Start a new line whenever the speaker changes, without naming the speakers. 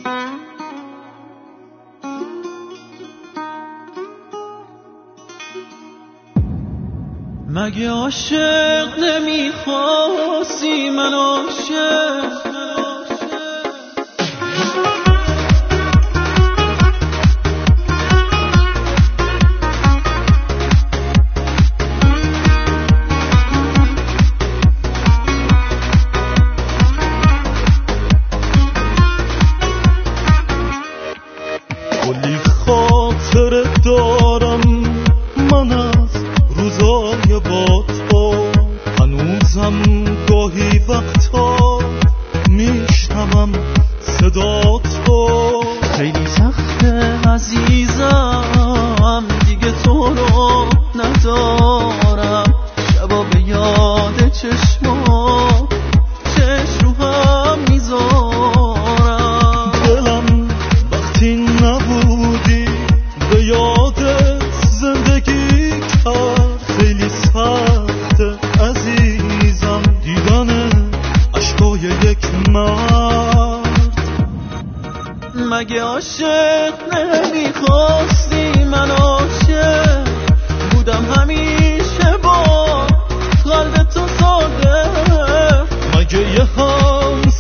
مگه عاشق نمیخواستی من عاشق
کلی خاطر دارم من از روزای با تو، هنوزم گاهی وقتا میشنوم صدا تو.
خیلی سخته عزیزم دیگه تو رو ندارم، شبا به یاد چشم رو هم میذارم.
دلم وقتی نبودی به یادت زندگی کرد، خیلی سخته عزیزم دیدن عشقای یک مرد.
مگه عاشق نمیخواستی من عاشق بودم همیشه با قلب تو ساده.
مگه یه هم